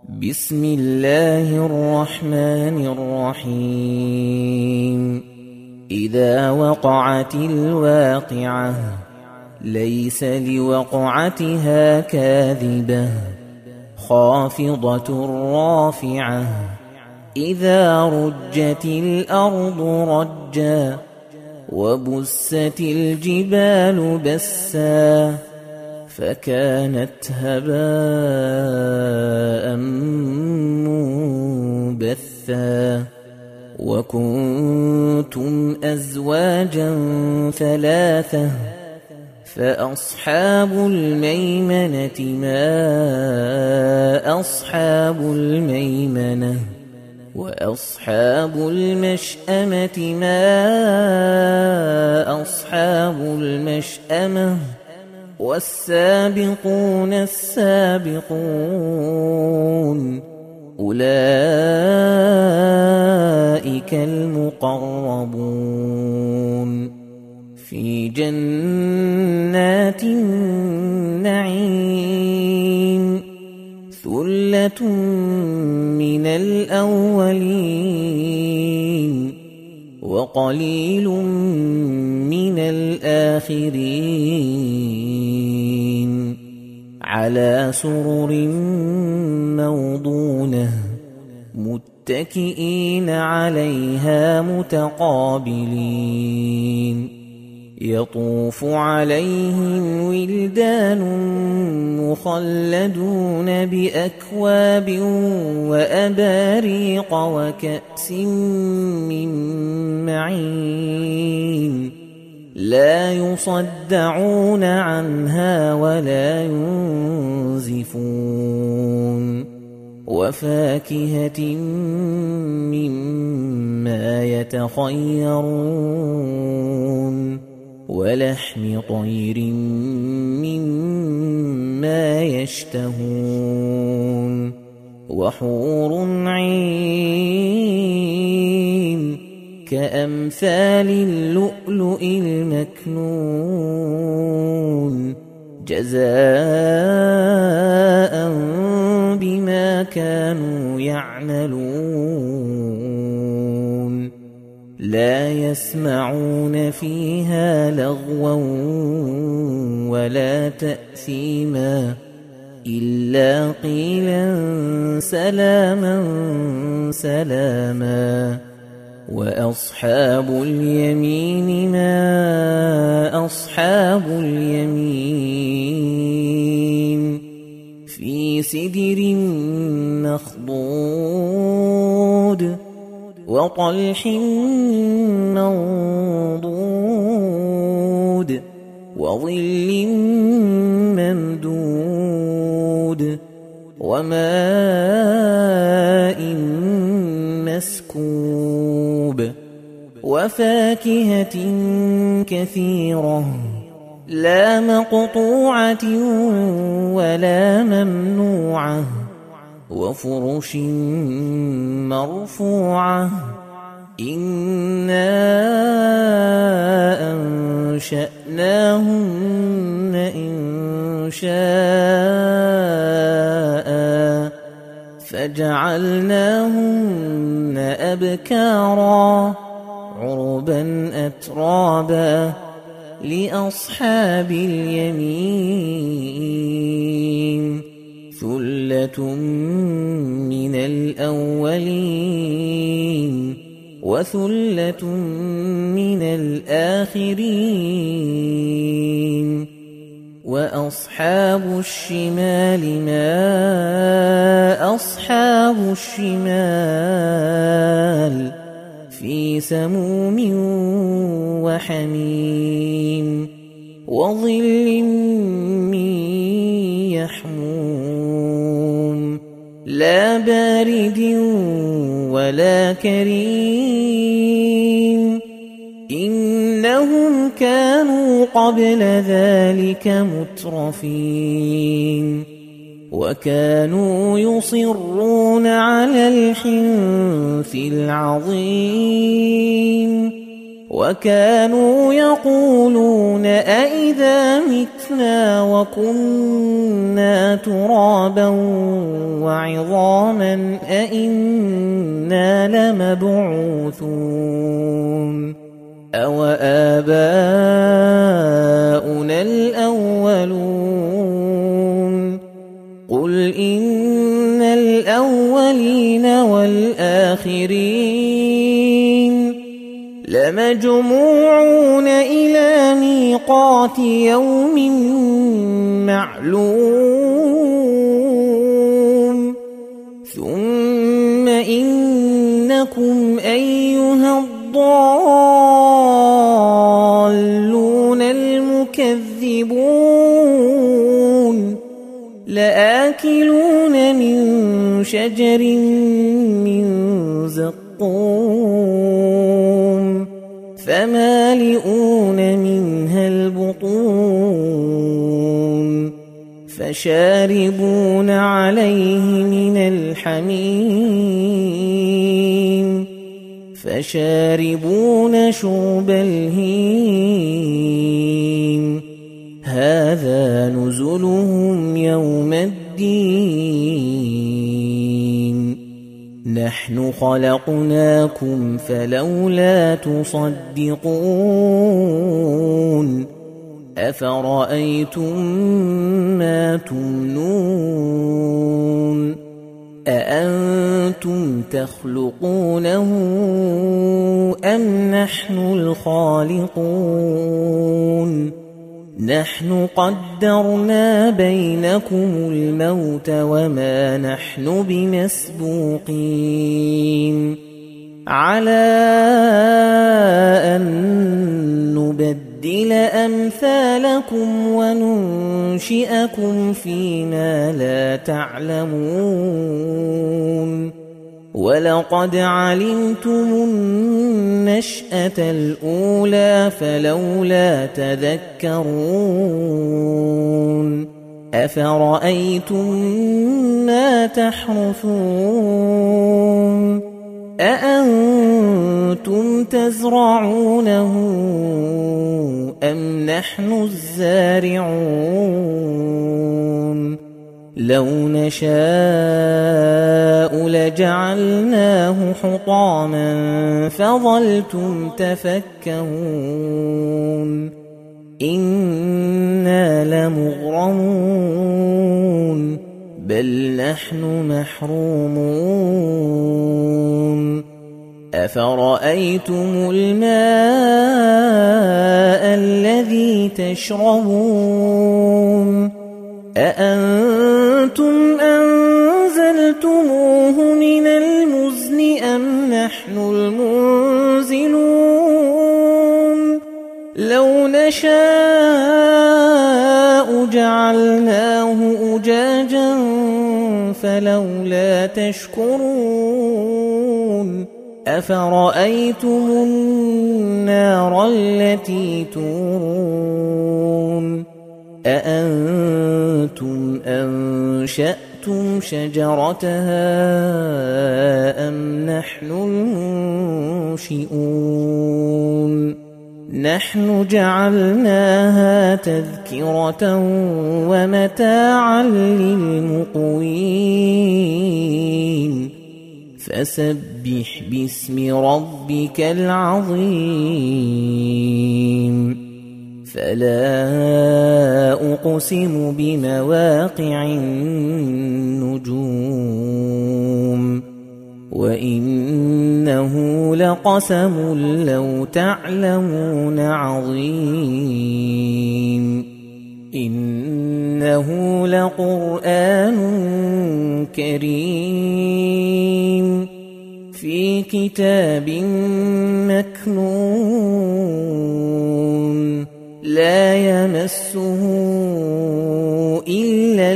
بسم الله الرحمن الرحيم إذا وقعت الواقعة ليس لوقعتها كاذبة خافضة رافعة إذا رجت الأرض رجا وبست الجبال بسا فكانت هباء منبثا وكنتم أزواجا ثلاثة فأصحاب الميمنة ما أصحاب الميمنة وأصحاب المشأمة ما أصحاب المشأمة والسابقون السابقون أولئك المقربون في جنات النعيم ثلة من الأولين وقليل من الآخرين على سرر موضونة متكئين عليها متقابلين يطوف عليهم ولدان مخلدون بأكواب وأباريق وكأس من معين لا يصدعون عنها ولا ينزفون وفاكهة مما يتخيرون ولحم طير مما يشتهون وحور عين كأمثال اللؤلؤ المكنون جزاء بما كانوا يعملون لا يسمعون فيها لغوا ولا تأثيما إلا قيلا سلاما سلاما وأصحاب اليمين ما أصحاب اليمين في سدر مخضود وطلح منضود وظل ممدود وماء مسكوب وفاكهة كثيرة لا مقطوعة ولا ممنوعة وفرش مرفوعة إنا أنشأناهن إنشاء فجعلناهن أبكارا عربا أترابا لأصحاب اليمين ثلة من الأولين وثلة من الآخرين وأصحاب الشمال ما أصحاب الشمال في سموم وحميم وظل من يحموم لا بارد ولا كريم إنهم كانوا قبل ذلك مترفين وكانوا يصرون على الحنث العظيم وكانوا يقولون أئذا متنا وكنا ترابا وعظاما أئنا لمبعوثون أو آباؤنا الأولون قل إن الأولين والآخرين لمجموعون إلى ميقات يوم معلوم ثم إنكم أيها الضالون المكذبون لآكلون من شجر من زقوم فمالئون منها البطون فشاربون عليه من الحميم فشاربون شرب الهيم هذا نزلهم يوم الدين نحن خلقناكم فلولا تصدقون أفرأيتم ما تمنون أأنتم تخلقونه أم نحن الخالقون نحن قدرنا بينكم الموت وما نحن بمسبوقين على أن نبدل أمثالكم وننشئكم فيما لا تعلمون ولقد علمتم النشأة الأولى فلولا تذكرون أفرأيتم ما تحرثون أأنتم تزرعونه أم نحن الزارعون لو نشاء لجعلناه حطاما فظلتم تفكهون إنا لمغرمون بل نحن محرومون أفرأيتم الماء الذي تشربون أأنتم أنزلتموه من المزن أم نحن المنزلون لو نشاء جعلناه أجاجا فلولا تشكرون أفرأيتم النار التي تورون أأنتم أنشأتم شجرتها أم نحن المنشئون نحن جعلناها تذكرة ومتاعا للمقوين فسبح باسم ربك العظيم فلا أقسم بمواقع النجوم وإنه لقسم لو تعلمون عظيم إنه لقرآن كريم في كتاب مكنون لا يمسه إلا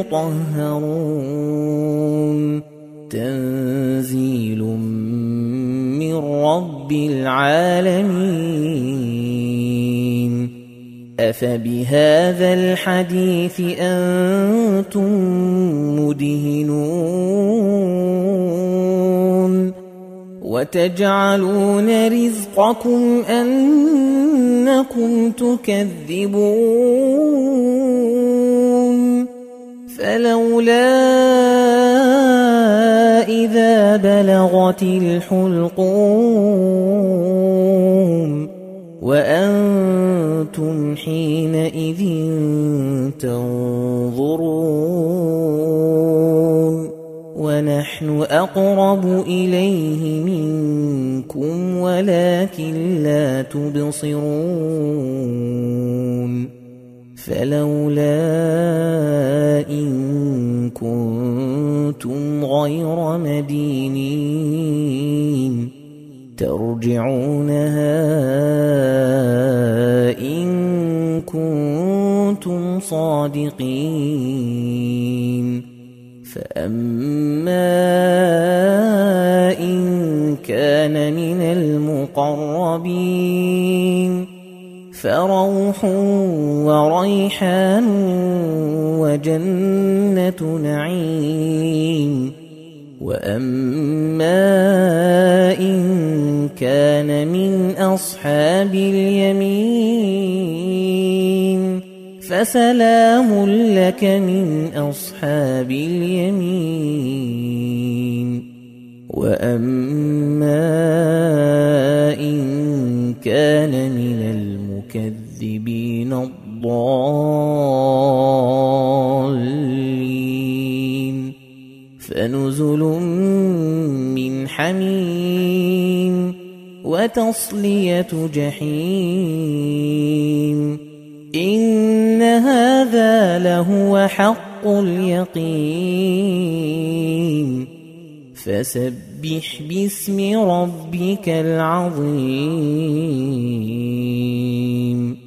المطهرون تنزيل من رب العالمين أفبهذا الحديث أنتم مدهنون وتجعلون رزقكم أنكم تكذبون فلولا إذا بلغت الحلقوم وأنتم حينئذ تنظرون ونحن أقرب إليه منكم ولكن لا تبصرون فلولا إن كنتم غير مدينين ترجعونها إن كنتم صادقين فأما إن كان من المقربين فروح وريحان وجنة نعيم وأما إن كان من أصحاب اليمين فسلام لك من أصحاب اليمين وأما إن كان من المكذبين الضالين فنزل من حميم وتصلية جحيم إن هذا لهو حق اليقين فسبح باسم ربك العظيم